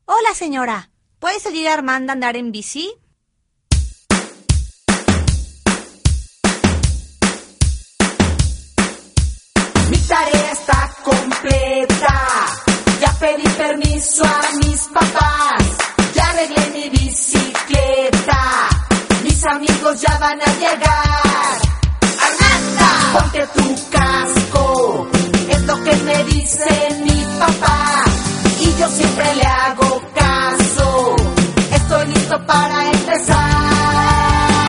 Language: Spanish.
Hola, señora. ¿Puede salir Armanda a andar en bici? Mi tarea está completa. Ya pedí permiso a mis papás. Ya arreglé mi bicicleta. Mis amigos ya van a llegar. ¡Armanda! Ponte tu casco. Es lo que me dicen mis